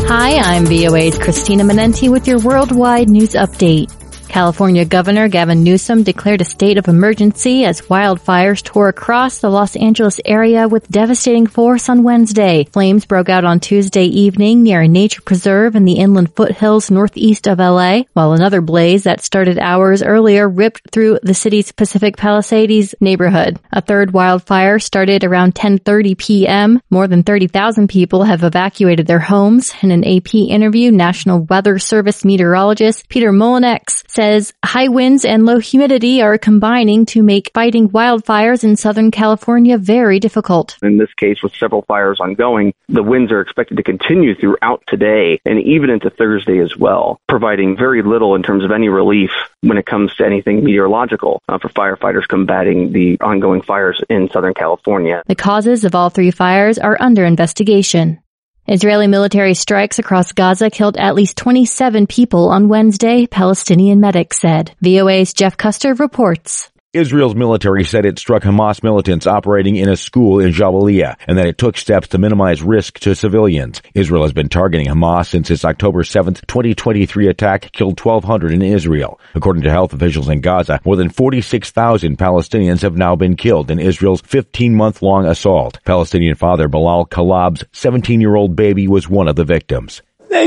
Hi, I'm VOA's Christina Menenti with your worldwide news update. California Governor Gavin Newsom declared a state of emergency as wildfires tore across the Los Angeles area with devastating force on Wednesday. Flames broke out on Tuesday evening near a nature preserve in the inland foothills northeast of LA, while another blaze that started hours earlier ripped through the city's Pacific Palisades neighborhood. A third wildfire started around 10:30 p.m. More than 30,000 people have evacuated their homes. In an AP interview, National Weather Service meteorologist Peter Molinex says high winds and low humidity are combining to make fighting wildfires in Southern California very difficult. In this case, with several fires ongoing, the winds are expected to continue throughout today and even into Thursday as well, providing very little in terms of any relief when it comes to anything meteorological for firefighters combating the ongoing fires in Southern California. The causes of all three fires are under investigation. Israeli military strikes across Gaza killed at least 27 people on Wednesday, Palestinian medics said. VOA's Jeff Custer reports. Israel's military said it struck Hamas militants operating in a school in Jabalia and that it took steps to minimize risk to civilians. Israel has been targeting Hamas since its October 7th, 2023 attack killed 1,200 in Israel. According to health officials in Gaza, more than 46,000 Palestinians have now been killed in Israel's 15-month-long assault. Palestinian father Bilal Kalab's 17-year-old baby was one of the victims.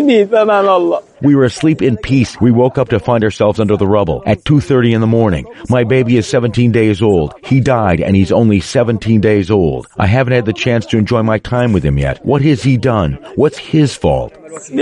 We were asleep in peace. We woke up to find ourselves under the rubble at 2:30 in the morning. My baby is 17 days old. He died and he's only 17 days old. I haven't had the chance to enjoy my time with him yet. What has he done? What's his fault?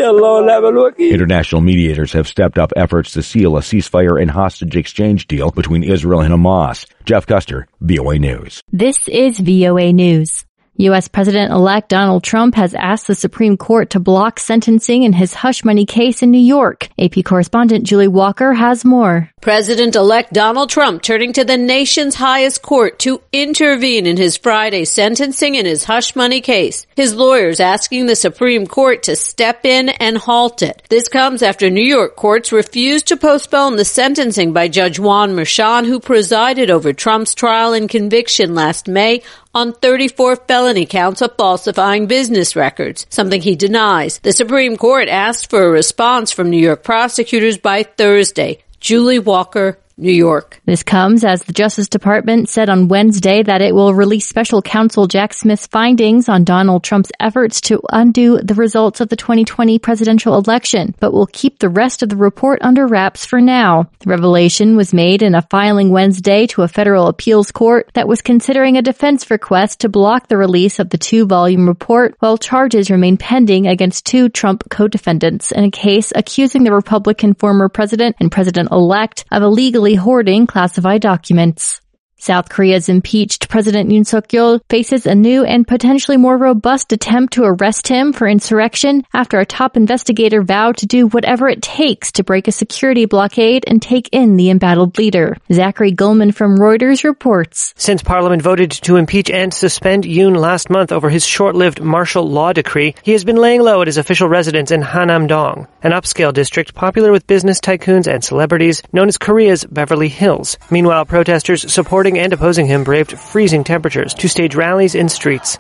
International mediators have stepped up efforts to seal a ceasefire and hostage exchange deal between Israel and Hamas. Jeff Custer, VOA News. This is VOA News. U.S. President-elect Donald Trump has asked the Supreme Court to block sentencing in his hush money case in New York. AP correspondent Julie Walker has more. President-elect Donald Trump turning to the nation's highest court to intervene in his Friday sentencing in his hush money case. His lawyers asking the Supreme Court to step in and halt it. This comes after New York courts refused to postpone the sentencing by Judge Juan Merchan, who presided over Trump's trial and conviction last May on 34 felony counts of falsifying business records, something he denies. The Supreme Court asked for a response from New York prosecutors by Thursday. Julie Walker, New York. This comes as the Justice Department said on Wednesday that it will release special counsel Jack Smith's findings on Donald Trump's efforts to undo the results of the 2020 presidential election, but will keep the rest of the report under wraps for now. The revelation was made in a filing Wednesday to a federal appeals court that was considering a defense request to block the release of the 2-volume report while charges remain pending against 2 Trump co-defendants in a case accusing the Republican former president and president-elect of illegally hoarding classified documents. South Korea's impeached President Yoon Suk-yeol faces a new and potentially more robust attempt to arrest him for insurrection after a top investigator vowed to do whatever it takes to break a security blockade and take in the embattled leader. Zachary Gullman from Reuters reports. Since Parliament voted to impeach and suspend Yoon last month over his short-lived martial law decree, he has been laying low at his official residence in Hanam-dong, an upscale district popular with business tycoons and celebrities known as Korea's Beverly Hills. Meanwhile, protesters supporting and opposing him braved freezing temperatures to stage rallies in streets.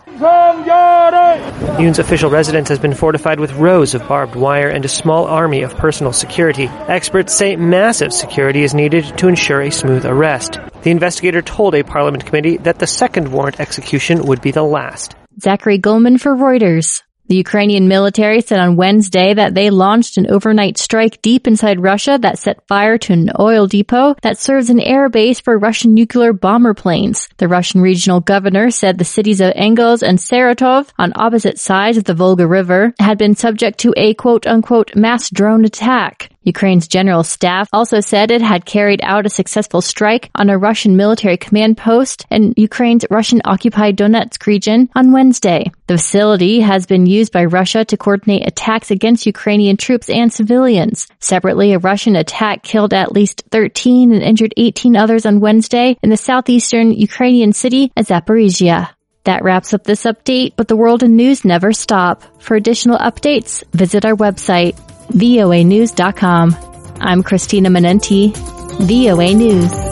Yoon's official residence has been fortified with rows of barbed wire and a small army of personal security. Experts say massive security is needed to ensure a smooth arrest. The investigator told a parliament committee that the second warrant execution would be the last. Zachary Gullman for Reuters. The Ukrainian military said on Wednesday that they launched an overnight strike deep inside Russia that set fire to an oil depot that serves an air base for Russian nuclear bomber planes. The Russian regional governor said the cities of Engels and Saratov, on opposite sides of the Volga River, had been subject to a quote-unquote mass drone attack. Ukraine's general staff also said it had carried out a successful strike on a Russian military command post in Ukraine's Russian-occupied Donetsk region on Wednesday. The facility has been used by Russia to coordinate attacks against Ukrainian troops and civilians. Separately, a Russian attack killed at least 13 and injured 18 others on Wednesday in the southeastern Ukrainian city of Zaporizhia. That wraps up this update, but the world and news never stop. For additional updates, visit our website, voanews.com. I'm Christina Menenti, VOA News.